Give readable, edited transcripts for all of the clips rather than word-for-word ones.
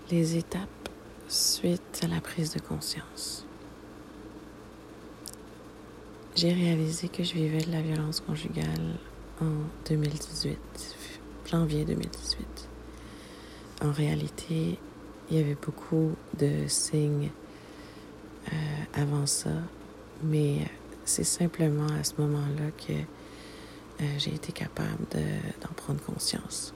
Les étapes suite à la prise de conscience. J'ai réalisé que je vivais de la violence conjugale en 2018, janvier 2018. En réalité, il y avait beaucoup de signes avant ça, mais c'est simplement à ce moment-là que j'ai été capable d'en prendre conscience.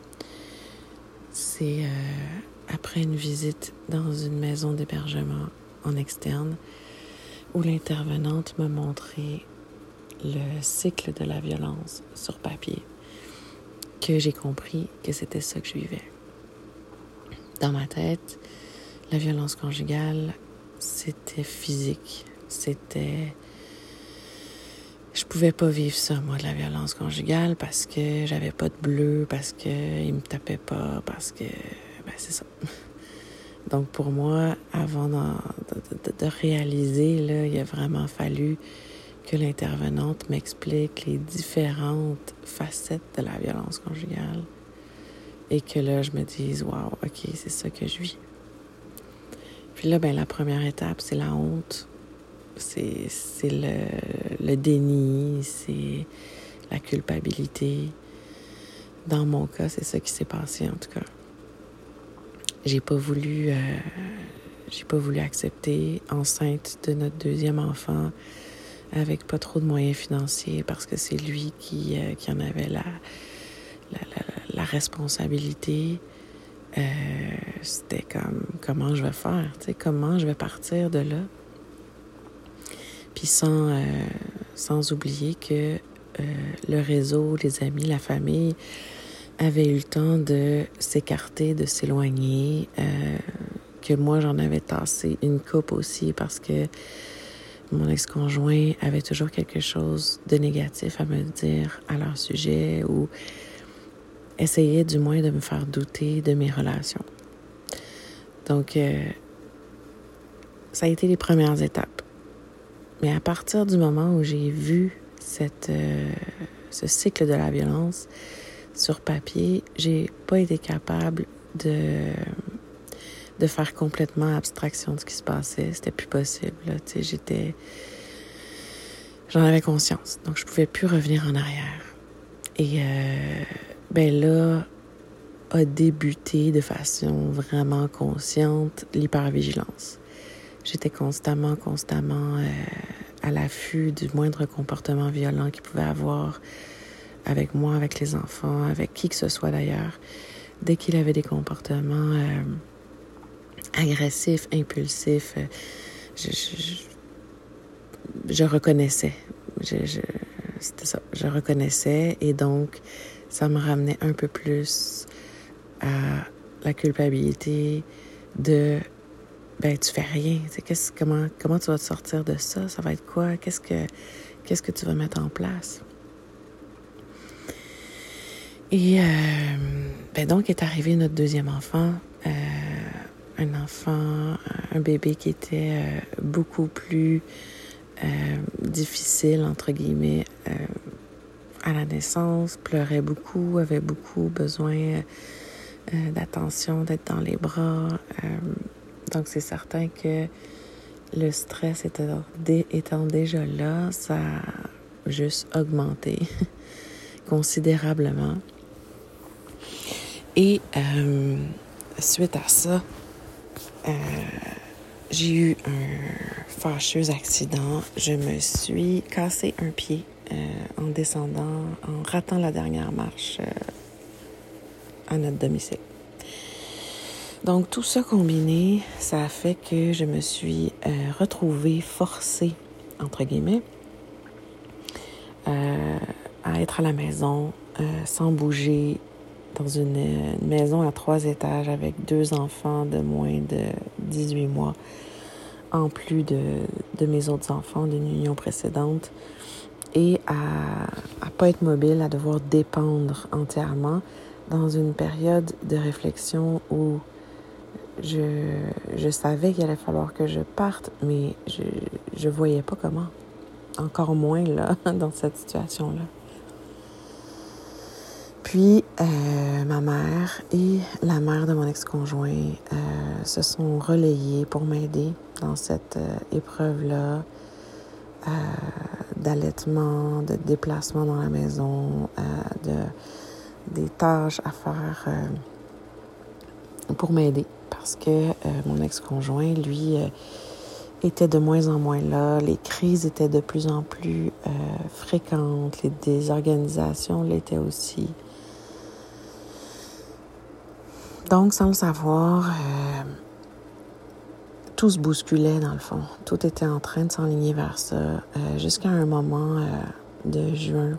C'est après une visite dans une maison d'hébergement en externe où l'intervenante m'a montré le cycle de la violence sur papier que j'ai compris que c'était ça que je vivais. Dans ma tête, la violence conjugale, c'était physique. Je pouvais pas vivre ça, moi, de la violence conjugale, parce que j'avais pas de bleu, parce que il me tapait pas, parce que... c'est ça. Donc, pour moi, avant de réaliser, là, il a vraiment fallu que l'intervenante m'explique les différentes facettes de la violence conjugale et que là, je me dise, wow, OK, c'est ça que je vis. Puis là, la première étape, c'est la honte. C'est le déni, c'est la culpabilité. Dans mon cas, c'est ça qui s'est passé, en tout cas. J'ai pas voulu accepter, enceinte de notre deuxième enfant, avec pas trop de moyens financiers, parce que c'est lui qui en avait la responsabilité. C'était comme, comment je vais faire, tu sais, comment je vais partir de là. Puis sans oublier que le réseau, les amis, la famille avaient eu le temps de s'écarter, de s'éloigner, que moi, j'en avais tassé une coupe aussi parce que mon ex-conjoint avait toujours quelque chose de négatif à me dire à leur sujet ou essayait du moins de me faire douter de mes relations. Donc, ça a été les premières étapes. Mais à partir du moment où j'ai vu ce cycle de la violence sur papier, j'ai pas été capable de faire complètement abstraction de ce qui se passait. C'était plus possible, là. Tu sais, j'en avais conscience. Donc, je pouvais plus revenir en arrière. Et, là, a débuté de façon vraiment consciente l'hypervigilance. J'étais constamment à l'affût du moindre comportement violent qu'il pouvait avoir avec moi, avec les enfants, avec qui que ce soit d'ailleurs. Dès qu'il avait des comportements agressifs, impulsifs, je reconnaissais. C'était ça, je reconnaissais et donc ça me ramenait un peu plus à la culpabilité de tu fais rien. Comment tu vas te sortir de ça? Ça va être quoi? Qu'est-ce que tu vas mettre en place? Et donc est arrivé notre deuxième enfant, un bébé qui était beaucoup plus difficile, entre guillemets, à la naissance, pleurait beaucoup, avait beaucoup besoin d'attention, d'être dans les bras. Donc, c'est certain que le stress étant déjà là, ça a juste augmenté considérablement. Et suite à ça, j'ai eu un fâcheux accident. Je me suis cassé un pied en descendant, en ratant la dernière marche à notre domicile. Donc, tout ça combiné, ça a fait que je me suis retrouvée forcée, entre guillemets, à être à la maison, sans bouger, dans une maison à 3 étages avec 2 enfants de moins de 18 mois, en plus de mes autres enfants d'une union précédente, et à pas être mobile, à devoir dépendre entièrement dans une période de réflexion où je savais qu'il allait falloir que je parte, mais je voyais pas comment. Encore moins, là, dans cette situation-là. Puis, ma mère et la mère de mon ex-conjoint se sont relayées pour m'aider dans cette épreuve-là d'allaitement, de déplacement dans la maison, des tâches à faire pour m'aider. Parce que mon ex-conjoint, lui, était de moins en moins là. Les crises étaient de plus en plus fréquentes. Les désorganisations l'étaient aussi. Donc, sans le savoir, tout se bousculait dans le fond. Tout était en train de s'enligner vers ça jusqu'à un moment de juin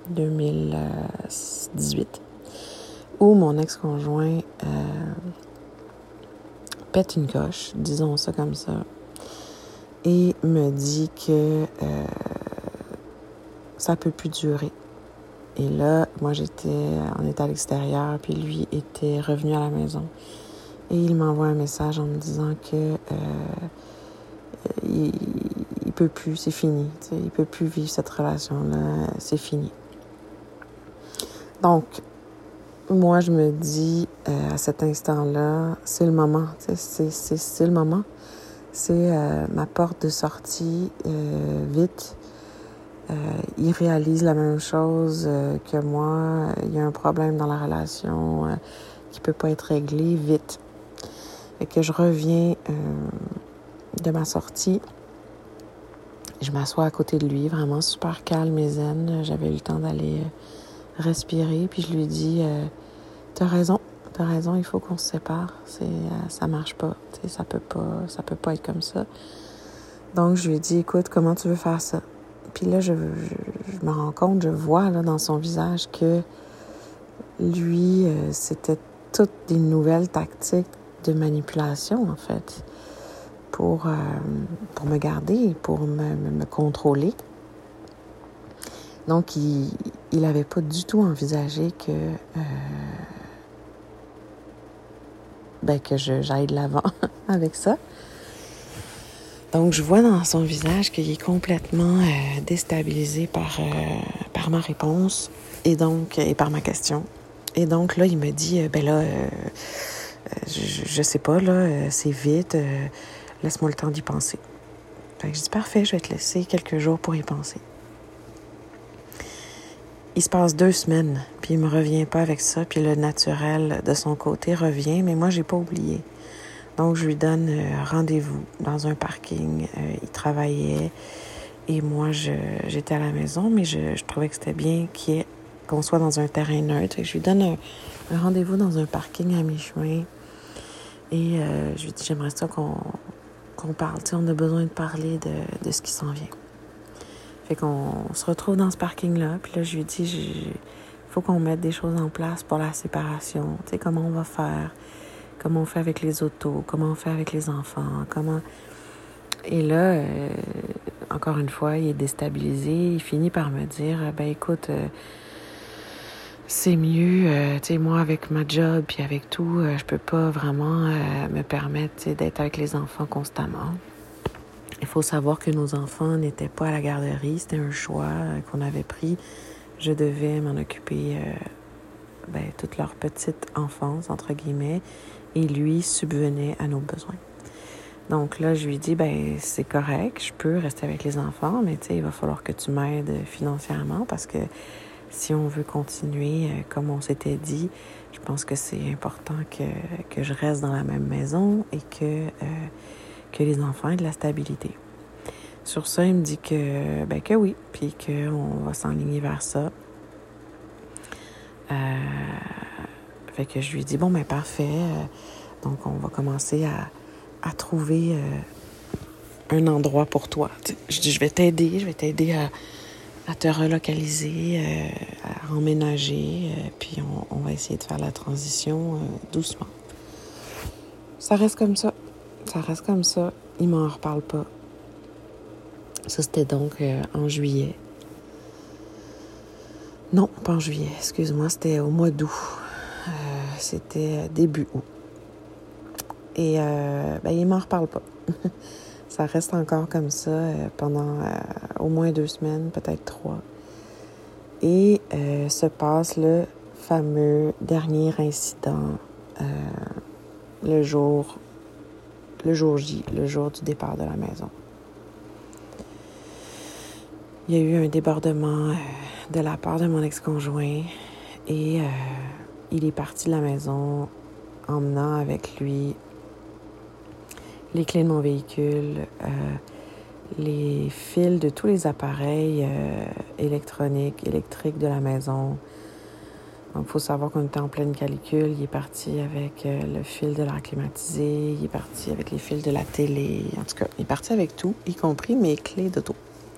2018 où mon ex-conjoint pète une coche, disons ça comme ça, et me dit que ça peut plus durer. Et là, moi, on était à l'extérieur, puis lui était revenu à la maison. Et il m'envoie un message en me disant que il peut plus, c'est fini. T'sais, il peut plus vivre cette relation-là, c'est fini. Donc, moi, je me dis à cet instant-là, c'est le moment. C'est le moment. C'est ma porte de sortie, vite. Il réalise la même chose que moi. Il y a un problème dans la relation qui peut pas être réglé vite. Et que je reviens de ma sortie. Je m'assois à côté de lui, vraiment super calme et zen. J'avais eu le temps d'aller respirer. Puis je lui dis, t'as raison, il faut qu'on se sépare. Ça marche pas. Ça peut pas être comme ça. Donc je lui dis, écoute, comment tu veux faire ça? Puis là, je me rends compte, je vois là, dans son visage que lui, c'était toutes des nouvelles tactiques de manipulation, en fait, pour me garder, pour me contrôler. Donc, il n'avait pas du tout envisagé que j'aille de l'avant avec ça. Donc, je vois dans son visage qu'il est complètement déstabilisé par ma réponse et par ma question. Et donc, là, il me dit, je sais pas, là, c'est vite, laisse-moi le temps d'y penser. Fait que je dis, parfait, je vais te laisser quelques jours pour y penser. Il se passe 2 semaines, puis il me revient pas avec ça, puis le naturel de son côté revient, mais moi, j'ai pas oublié. Donc, je lui donne rendez-vous dans un parking. Il travaillait et moi, j'étais à la maison, mais je trouvais que c'était bien qu'on soit dans un terrain neutre. Et je lui donne un rendez-vous dans un parking à mi-chemin. Et je lui dis, j'aimerais ça qu'on parle. Tu sais, on a besoin de parler de ce qui s'en vient. Fait qu'on se retrouve dans ce parking-là. Puis là, je lui dis, il faut qu'on mette des choses en place pour la séparation. Tu sais, comment on va faire? Comment on fait avec les autos? Comment on fait avec les enfants? Et là, encore une fois, il est déstabilisé. Il finit par me dire, écoute, c'est mieux, tu sais, moi, avec ma job puis avec tout, je peux pas vraiment me permettre d'être avec les enfants constamment. Il faut savoir que nos enfants n'étaient pas à la garderie. C'était un choix qu'on avait pris. Je devais m'en occuper toute leur petite enfance, entre guillemets, et lui subvenait à nos besoins. Donc là, je lui dis, c'est correct, je peux rester avec les enfants, mais tu sais, il va falloir que tu m'aides financièrement parce que si on veut continuer comme on s'était dit, je pense que c'est important que je reste dans la même maison et que les enfants aient de la stabilité. Sur ça, il me dit que oui, puis qu'on va s'enligner vers ça. Fait que je lui dis, parfait. Donc, on va commencer à trouver un endroit pour toi. Je dis, je vais t'aider à te relocaliser, à emménager, puis on va essayer de faire la transition doucement. Ça reste comme ça. Il m'en reparle pas. Ça, c'était donc en juillet. Non, pas en juillet, excuse-moi, c'était au mois d'août. C'était début août. Et il m'en reparle pas. Ça reste encore comme ça pendant au moins 2 semaines, peut-être 3. Et se passe le fameux dernier incident le jour J, le jour du départ de la maison. Il y a eu un débordement de la part de mon ex-conjoint et il est parti de la maison emmenant avec lui les clés de mon véhicule, les fils de tous les appareils électriques de la maison. Donc, il faut savoir qu'on était en pleine canicule. Il est parti avec le fil de l'air climatisé, il est parti avec les fils de la télé. En tout cas, il est parti avec tout, y compris mes clés d'auto.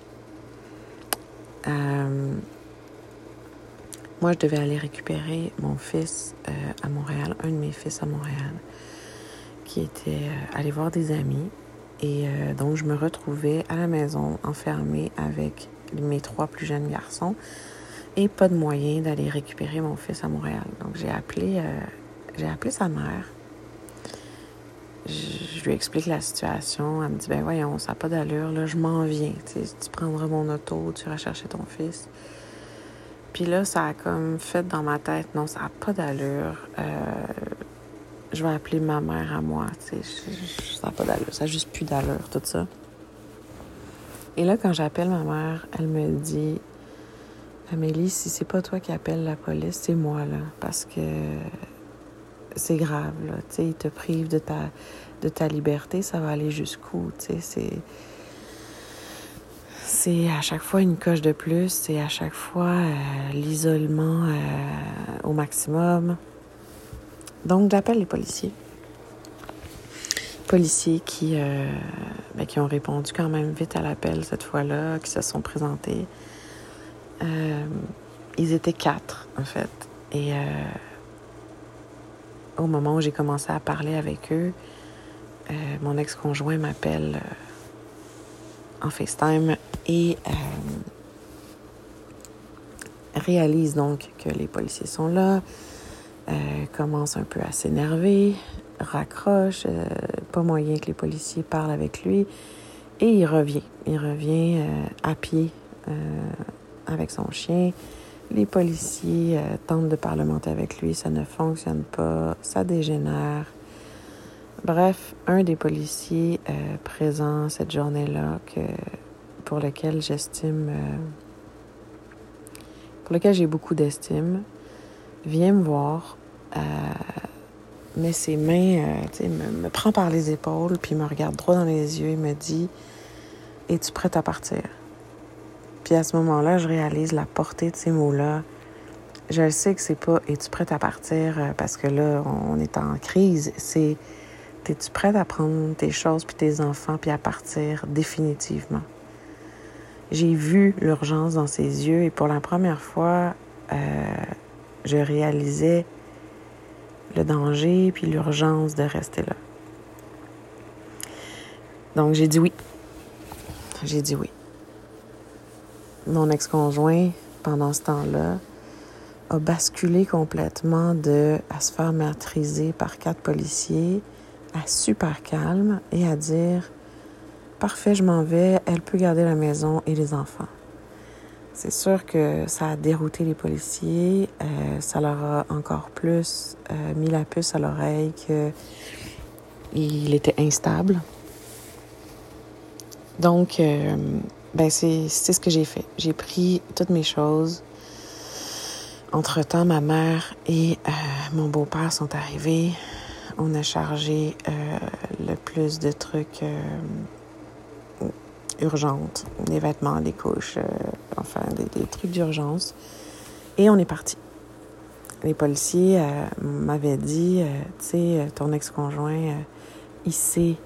Moi, je devais aller récupérer mon fils à Montréal, un de mes fils à Montréal, qui était allé voir des amis. Et donc, je me retrouvais à la maison, enfermée avec mes 3 plus jeunes garçons et pas de moyen d'aller récupérer mon fils à Montréal. Donc, j'ai appelé sa mère. Je lui explique la situation. Elle me dit, ben voyons, ça n'a pas d'allure, là, je m'en viens. Tu prendras mon auto, tu iras chercher ton fils. Puis là, ça a comme fait dans ma tête, non, ça n'a pas d'allure. Je vais appeler ma mère à moi, ça n'a pas d'allure, ça n'a juste plus d'allure, tout ça. Et là, quand j'appelle ma mère, elle me dit, Amélie, si c'est pas toi qui appelles la police, c'est moi, là, parce que c'est grave, là, tu sais, ils te privent de ta liberté, ça va aller jusqu'où, tu sais, c'est à chaque fois une coche de plus, c'est à chaque fois l'isolement au maximum. Donc, j'appelle les policiers. Policiers qui ont répondu quand même vite à l'appel cette fois-là, qui se sont présentés. Ils étaient 4, en fait. Et au moment où j'ai commencé à parler avec eux, mon ex-conjoint m'appelle en FaceTime et réalise donc que les policiers sont là, commence un peu à s'énerver, raccroche, pas moyen que les policiers parlent avec lui, et il revient. Il revient à pied avec son chien. Les policiers tentent de parlementer avec lui, ça ne fonctionne pas, ça dégénère. Bref, un des policiers présents cette journée-là, pour lequel j'ai beaucoup d'estime, vient me voir, met ses mains, me prend par les épaules, puis me regarde droit dans les yeux et me dit « Es-tu prête à partir? » Puis à ce moment-là, je réalise la portée de ces mots-là. Je sais que c'est pas « Es-tu prête à partir? » parce que là, on est en crise. C'est « Es-tu prête à prendre tes choses puis tes enfants puis à partir définitivement? » J'ai vu l'urgence dans ses yeux et pour la première fois, je réalisais le danger puis l'urgence de rester là. Donc, j'ai dit oui. Mon ex-conjoint, pendant ce temps-là, a basculé complètement à se faire maîtriser par 4 policiers, à super calme et à dire « Parfait, je m'en vais, elle peut garder la maison et les enfants. » C'est sûr que ça a dérouté les policiers, ça leur a encore plus mis la puce à l'oreille qu'il était instable. Donc, c'est ce que j'ai fait. J'ai pris toutes mes choses. Entre-temps, ma mère et mon beau-père sont arrivés. On a chargé le plus de trucs urgentes, des vêtements, des couches, des trucs d'urgence. Et on est parti. Les policiers m'avaient dit, tu sais, ton ex-conjoint, il sait,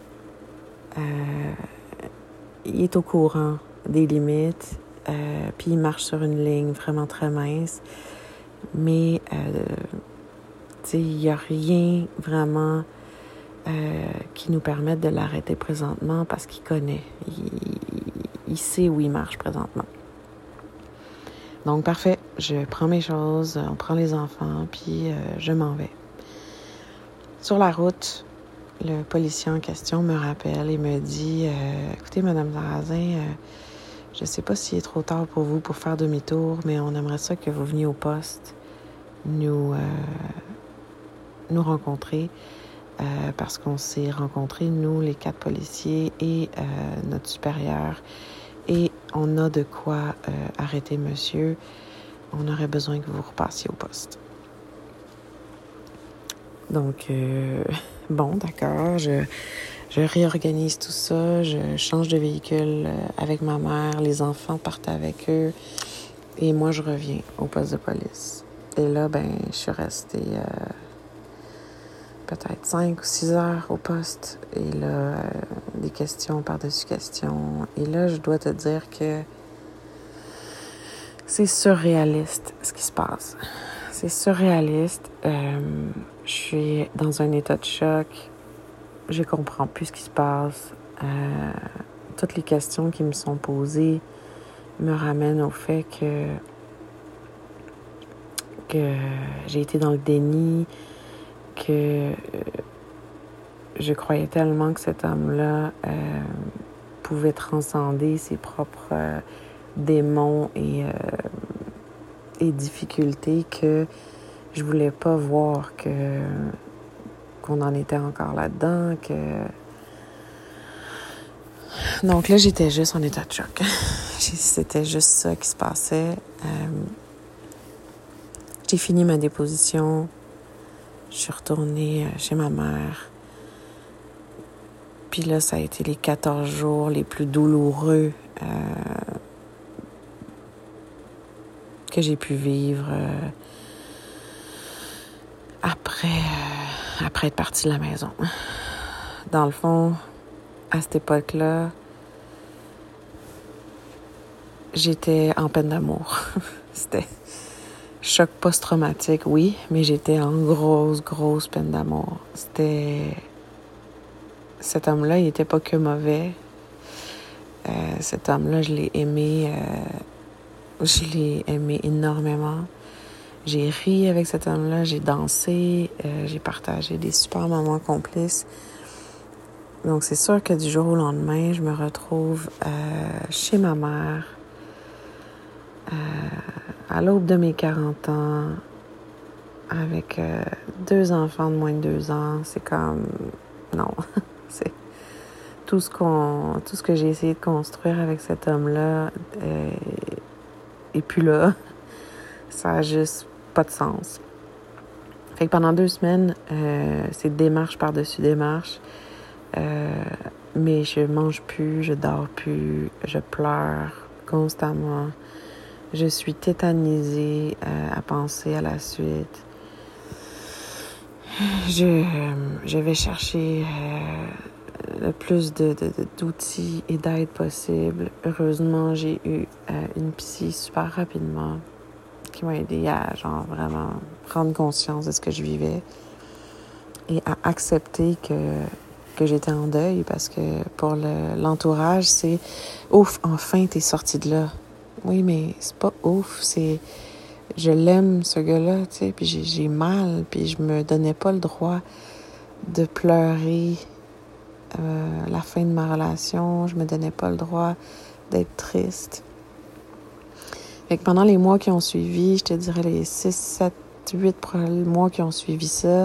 il est au courant des limites, puis il marche sur une ligne vraiment très mince. Mais, tu sais, il n'y a rien vraiment qui nous permette de l'arrêter présentement parce qu'il connaît. Il sait où il marche présentement. Donc, parfait. Je prends mes choses, on prend les enfants, puis je m'en vais. Sur la route, le policier en question me rappelle et me dit « Écoutez, Madame Sarrazin, je ne sais pas s'il est trop tard pour vous pour faire demi-tour, mais on aimerait ça que vous veniez au poste nous rencontrer parce qu'on s'est rencontrés, nous, les 4 policiers et notre supérieur, et on a de quoi arrêter monsieur. On aurait besoin que vous repassiez au poste. Donc, bon, d'accord, je réorganise tout ça, je change de véhicule avec ma mère, les enfants partent avec eux, et moi, je reviens au poste de police. Et là, je suis restée peut-être 5 ou 6 heures au poste. Et là, des questions par-dessus questions. Et là, je dois te dire que c'est surréaliste ce qui se passe. C'est surréaliste. Je suis dans un état de choc. Je comprends plus ce qui se passe. Toutes les questions qui me sont posées me ramènent au fait que j'ai été dans le déni, que je croyais tellement que cet homme-là pouvait transcender ses propres démons et difficultés, que je voulais pas voir qu'on en était encore là-dedans, Donc là, j'étais juste en état de choc. C'était juste ça qui se passait. J'ai fini ma déposition. Je suis retournée chez ma mère. Puis là, ça a été les 14 jours les plus douloureux que j'ai pu vivre après être partie de la maison. Dans le fond, à cette époque-là, j'étais en peine d'amour. C'était choc post-traumatique, oui, mais j'étais en grosse peine d'amour. Cet homme-là, il était pas que mauvais. Cet homme-là, je l'ai aimé énormément. J'ai ri avec cet homme-là, j'ai dansé, j'ai partagé des super moments complices. Donc, c'est sûr que du jour au lendemain, je me retrouve chez ma mère, à l'aube de mes 40 ans, avec 2 enfants de moins de 2 ans. C'est comme... Non, c'est... Tout ce que j'ai essayé de construire avec cet homme-là est plus là. Ça a juste pas de sens. Fait que pendant 2 semaines, c'est démarche par-dessus démarche. Mais je mange plus, je dors plus, je pleure constamment. Je suis tétanisée à penser à la suite. Je vais chercher le plus d'outils et d'aide possible. Heureusement, j'ai eu une psy super rapidement qui m'a aidée à vraiment prendre conscience de ce que je vivais et à accepter que j'étais en deuil, parce que pour l'entourage, c'est « Ouf, enfin, t'es sortie de là ». Oui, mais c'est pas ouf, c'est... Je l'aime, ce gars-là, tu sais, puis j'ai mal, puis je me donnais pas le droit de pleurer la fin de ma relation. Je me donnais pas le droit d'être triste. Fait que pendant les mois qui ont suivi, je te dirais les 6, 7, 8 mois qui ont suivi ça,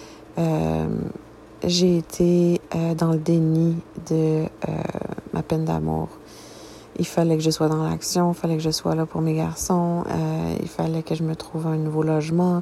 j'ai été dans le déni de ma peine d'amour. Il fallait que je sois dans l'action, il fallait que je sois là pour mes garçons, il fallait que je me trouve un nouveau logement,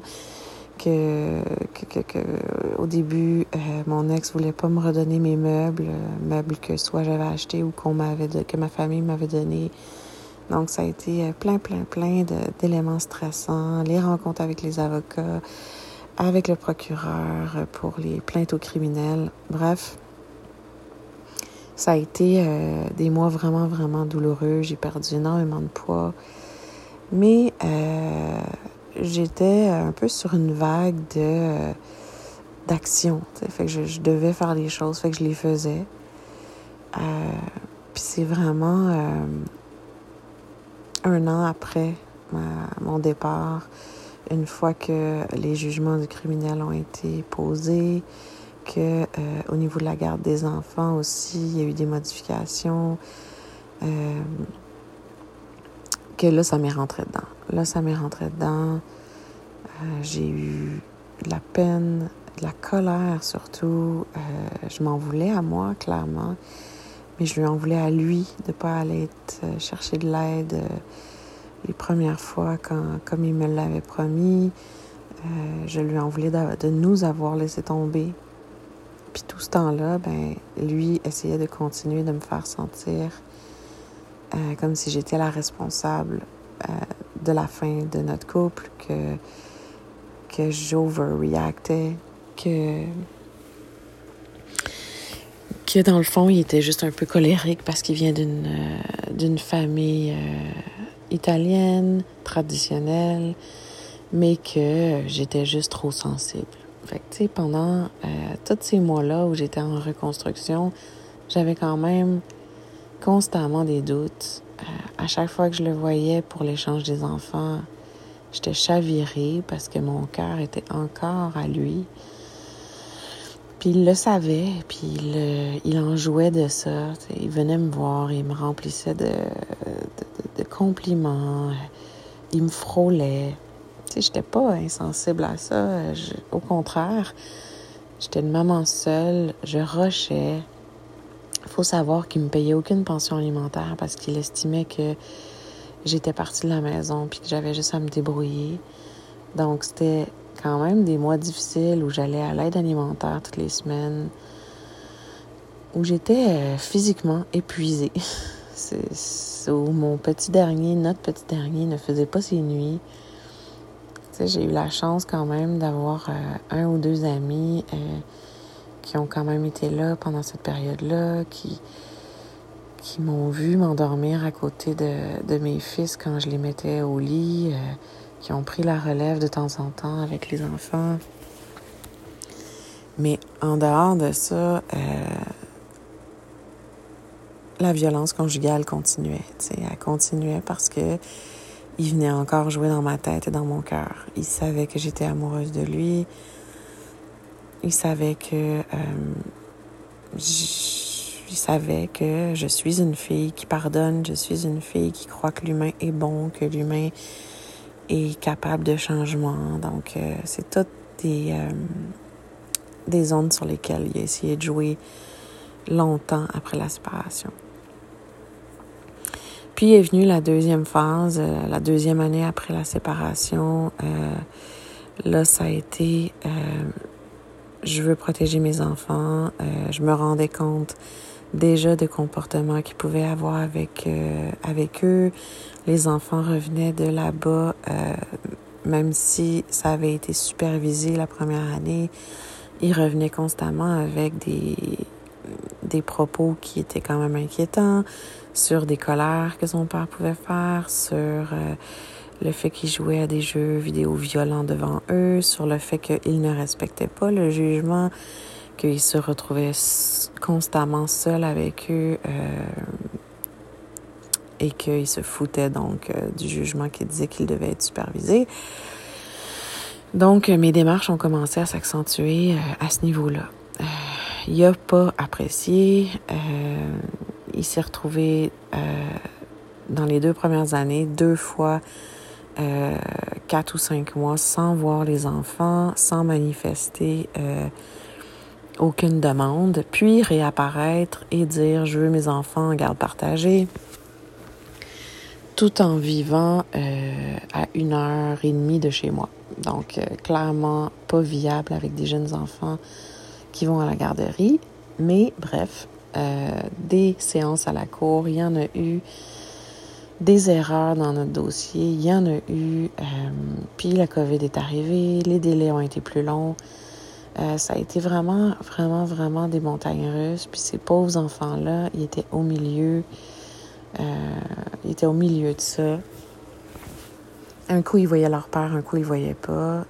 au début, mon ex voulait pas me redonner mes meubles que soit j'avais achetés ou que ma famille m'avait donné. Donc, ça a été plein d'éléments stressants, les rencontres avec les avocats, avec le procureur pour les plaintes aux criminels. Bref, ça a été des mois vraiment douloureux. J'ai perdu énormément de poids. Mais j'étais un peu sur une vague d'action. Fait que je devais faire les choses, fait que je les faisais. Puis c'est vraiment 1 an après mon départ, une fois que les jugements du criminel ont été posés, que au niveau de la garde des enfants aussi, il y a eu des modifications, que là, ça m'est rentré dedans. J'ai eu de la peine, de la colère surtout. Je m'en voulais à moi, clairement. Mais je lui en voulais à lui de ne pas aller chercher de l'aide les premières fois comme il me l'avait promis. Je lui en voulais de nous avoir laissé tomber. Puis tout ce temps-là, lui essayait de continuer de me faire sentir comme si j'étais la responsable de la fin de notre couple, que j'overreactais, que dans le fond, il était juste un peu colérique parce qu'il vient d'une famille italienne, traditionnelle, mais que j'étais juste trop sensible. Fait que, tu sais, pendant tous ces mois-là où j'étais en reconstruction, j'avais quand même constamment des doutes. À chaque fois que je le voyais pour l'échange des enfants, j'étais chavirée parce que mon cœur était encore à lui. Puis il le savait, puis il en jouait de ça. T'sais. Il venait me voir, il me remplissait de compliments, il me frôlait. Tu sais, j'étais pas insensible à ça. Au contraire, j'étais une maman seule, je rushais. Il faut savoir qu'il me payait aucune pension alimentaire parce qu'il estimait que j'étais partie de la maison puis que j'avais juste à me débrouiller. Donc, c'était quand même des mois difficiles où j'allais à l'aide alimentaire toutes les semaines, où j'étais physiquement épuisée. Où notre petit dernier ne faisait pas ses nuits. Tu sais, j'ai eu la chance quand même d'avoir un ou deux amis qui ont quand même été là pendant cette période-là, qui m'ont vu m'endormir à côté de mes fils quand je les mettais au lit, qui ont pris la relève de temps en temps avec les enfants. Mais en dehors de ça, la violence conjugale continuait. Elle continuait parce que il venait encore jouer dans ma tête et dans mon cœur. Il savait que j'étais amoureuse de lui. Il savait que je suis une fille qui pardonne. Je suis une fille qui croit que l'humain est bon, que l'humain est capable de changement. Donc, c'est toutes des zones sur lesquelles il a essayé de jouer longtemps après la séparation. Puis est venue la deuxième phase, la deuxième année après la séparation. Là, ça a été... je veux protéger mes enfants. Je me rendais compte déjà de comportements qu'ils pouvaient avoir avec eux. Les enfants revenaient de là-bas, même si ça avait été supervisé la première année. Ils revenaient constamment avec des propos qui étaient quand même inquiétants, sur des colères que son père pouvait faire, sur le fait qu'il jouait à des jeux vidéo violents devant eux, sur le fait qu'il ne respectait pas le jugement, qu'il se retrouvait constamment seul avec eux et qu'il se foutait donc du jugement qui disait qu'il devait être supervisé. Donc, mes démarches ont commencé à s'accentuer à ce niveau-là. Il n'a pas apprécié. Il s'est retrouvé dans les 2 premières années 2 fois 4 ou 5 mois sans voir les enfants, sans manifester aucune demande, puis réapparaître et dire « je veux mes enfants en garde partagée », tout en vivant à 1h30 de chez moi. Donc, clairement pas viable avec des jeunes enfants qui vont à la garderie. Mais bref, des séances à la cour, il y en a eu. Des erreurs dans notre dossier, il y en a eu. Puis la COVID est arrivée, les délais ont été plus longs. Ça a été vraiment, vraiment, vraiment des montagnes russes. Puis ces pauvres enfants-là, ils étaient au milieu. De ça. Un coup, ils voyaient leur père, un coup, ils voyaient pas.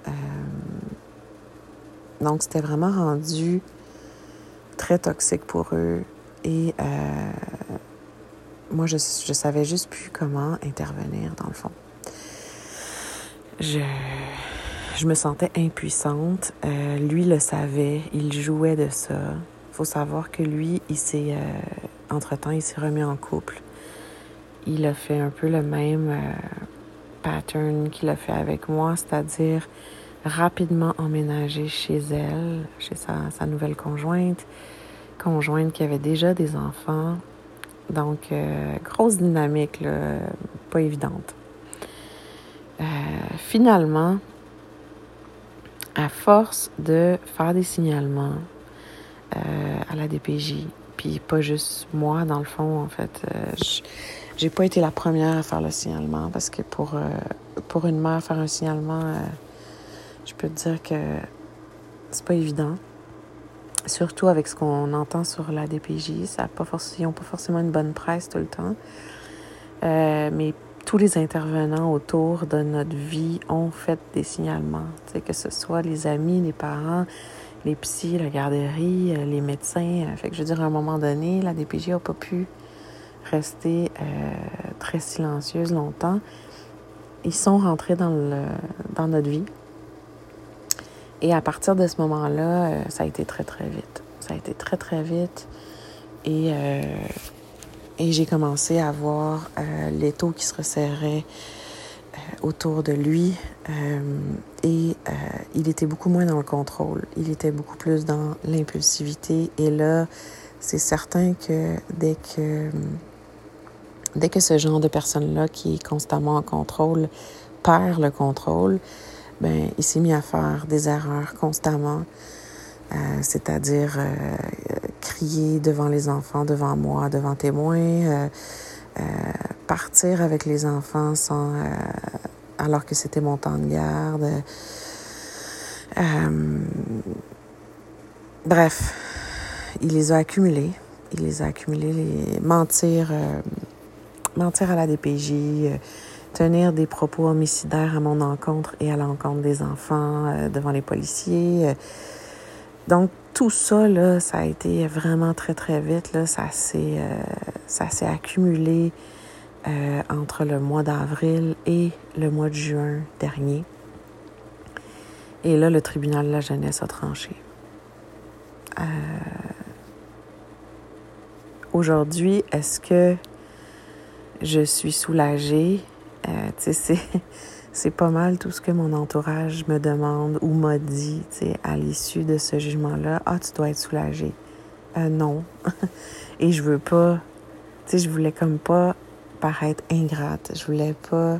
Donc, c'était vraiment rendu très toxique pour eux. Et moi, je savais juste plus comment intervenir, dans le fond. Je me sentais impuissante. Lui le savait. Il jouait de ça. Il faut savoir que lui, entre-temps, il s'est remis en couple. Il a fait un peu le même pattern qu'il a fait avec moi, c'est-à-dire rapidement emménagé chez elle, chez sa nouvelle conjointe qui avait déjà des enfants. Donc, grosse dynamique, là, pas évidente. Finalement, à force de faire des signalements à la DPJ, puis pas juste moi, dans le fond, en fait, j'ai pas été la première à faire le signalement parce que pour une mère, faire un signalement, je peux te dire que c'est pas évident. Surtout avec ce qu'on entend sur la DPJ, ils n'ont pas forcément une bonne presse tout le temps. Mais tous les intervenants autour de notre vie ont fait des signalements. Tu sais, que ce soit les amis, les parents, les psys, la garderie, les médecins. Fait que je veux dire, à un moment donné, la DPJ n'a pas pu rester très silencieuse longtemps. Ils sont rentrés dans notre vie. Et à partir de ce moment-là, ça a été très, très vite. Ça a été très, très vite. Et j'ai commencé à voir l'étau qui se resserrait autour de lui. Et il était beaucoup moins dans le contrôle. Il était beaucoup plus dans l'impulsivité. Et là, c'est certain que dès que ce genre de personne-là qui est constamment en contrôle perd le contrôle, ben, il s'est mis à faire des erreurs constamment, c'est-à-dire crier devant les enfants, devant moi, devant témoins, partir avec les enfants alors que c'était mon temps de garde. Bref, il les a accumulés. Mentir à la DPJ, tenir des propos homicidaires à mon encontre et à l'encontre des enfants devant les policiers. Donc, tout ça, là, ça a été vraiment très, très vite. Là, ça s'est accumulé entre le mois d'avril et le mois de juin dernier. Et là, le tribunal de la jeunesse a tranché. Aujourd'hui, est-ce que je suis soulagée? Tu sais, c'est pas mal tout ce que mon entourage me demande ou m'a dit, tu sais, à l'issue de ce jugement-là. Ah, tu dois être soulagée. Non. Et je veux pas, tu sais, je voulais comme pas paraître ingrate. Je voulais pas,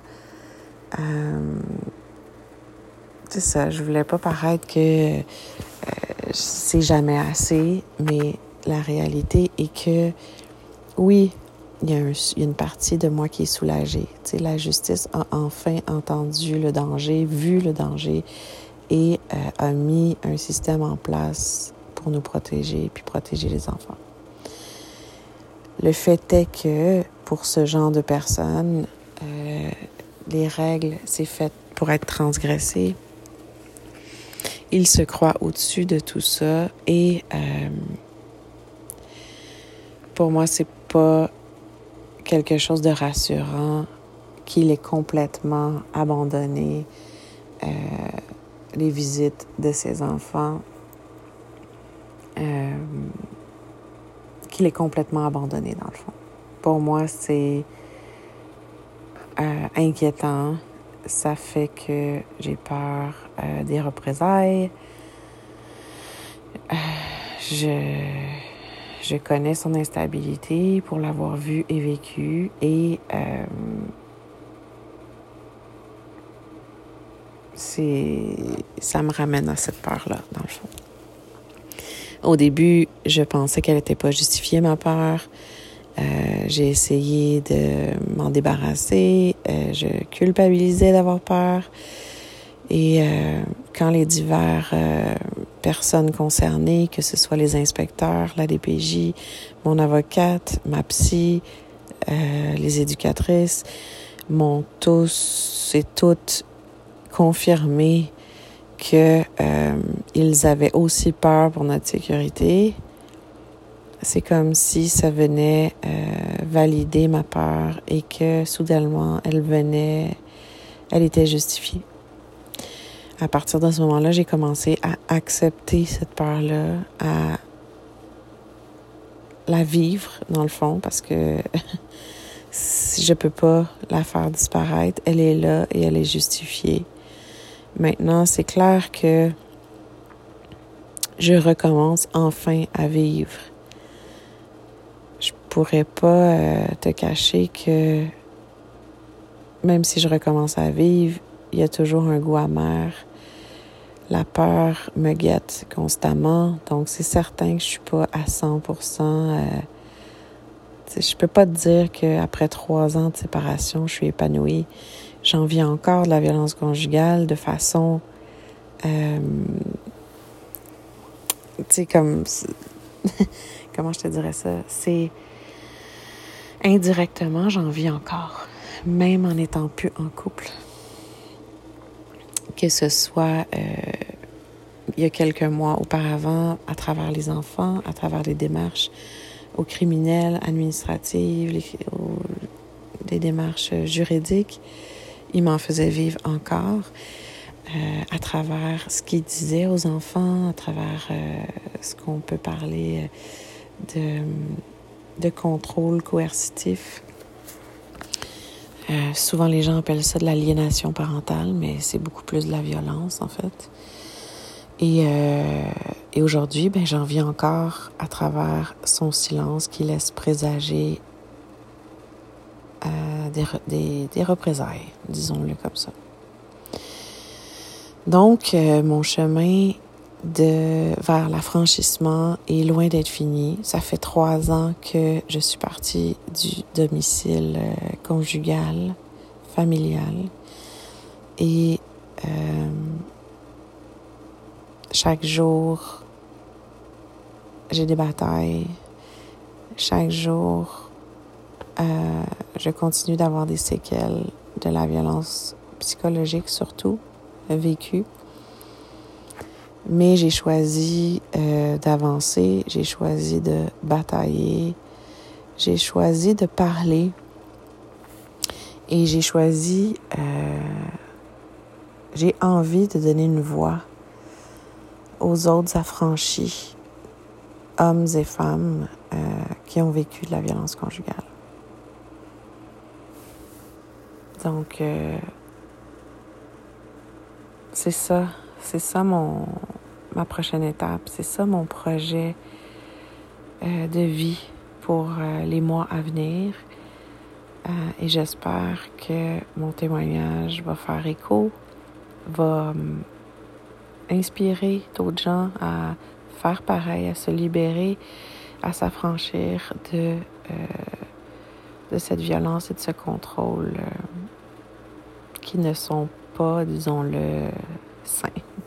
c'est ça, je voulais pas paraître que c'est jamais assez, mais la réalité est que, oui, il y a une partie de moi qui est soulagée. Tu sais, la justice a enfin entendu le danger, vu le danger et a mis un système en place pour nous protéger puis protéger les enfants. Le fait est que pour ce genre de personnes, les règles, c'est fait pour être transgressées. Ils se croient au-dessus de tout ça et pour moi, c'est pas quelque chose de rassurant qu'il ait complètement abandonné les visites de ses enfants, qu'il est complètement abandonné dans le fond. Pour moi, c'est inquiétant. Ça fait que j'ai peur des représailles. Je connais son instabilité pour l'avoir vu et vécu et ça me ramène à cette peur-là, dans le fond. Au début, je pensais qu'elle n'était pas justifiée, ma peur. J'ai essayé de m'en débarrasser. Je culpabilisais d'avoir peur. Et quand les diverses personnes concernées, que ce soit les inspecteurs, la DPJ, mon avocate, ma psy, les éducatrices, m'ont tous et toutes confirmé que ils avaient aussi peur pour notre sécurité. C'est comme si ça venait valider ma peur et que soudainement, elle était justifiée. À partir de ce moment-là, j'ai commencé à accepter cette peur-là, à la vivre, dans le fond, parce que je peux pas la faire disparaître. Elle est là et elle est justifiée. Maintenant, c'est clair que je recommence enfin à vivre. Je pourrais pas te cacher que même si je recommence à vivre, il y a toujours un goût amer. La peur me guette constamment, donc c'est certain que je suis pas à 100%. Je peux pas te dire qu'après 3 ans de séparation, je suis épanouie. J'en vis encore de la violence conjugale de façon... comme... comment je te dirais ça? C'est... Indirectement, j'en vis encore, même en n'étant plus en couple. Que ce soit il y a quelques mois auparavant, à travers les enfants, à travers les démarches aux criminels, administratives, les démarches juridiques, il m'en faisait vivre encore à travers ce qu'il disait aux enfants, à travers ce qu'on peut parler de contrôle coercitif. Souvent, les gens appellent ça de l'aliénation parentale, mais c'est beaucoup plus de la violence, en fait. Et aujourd'hui, j'en vis encore à travers son silence qui laisse présager des représailles, disons-le comme ça. Donc, mon chemin vers l'affranchissement est loin d'être fini. Ça fait 3 ans que je suis partie du domicile conjugal, familial. Et chaque jour, j'ai des batailles. Chaque jour, je continue d'avoir des séquelles de la violence psychologique surtout, vécue. Mais j'ai choisi d'avancer, j'ai choisi de batailler, j'ai choisi de parler et j'ai envie de donner une voix aux autres affranchis, hommes et femmes qui ont vécu de la violence conjugale. Donc, c'est ça ma prochaine étape, c'est ça mon projet de vie pour les mois à venir. Et j'espère que mon témoignage va faire écho, va inspirer d'autres gens à faire pareil, à se libérer, à s'affranchir de cette violence et de ce contrôle qui ne sont pas, disons-le, sains.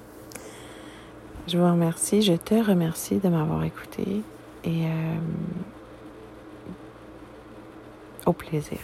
Je vous remercie, je te remercie de m'avoir écouté et au plaisir.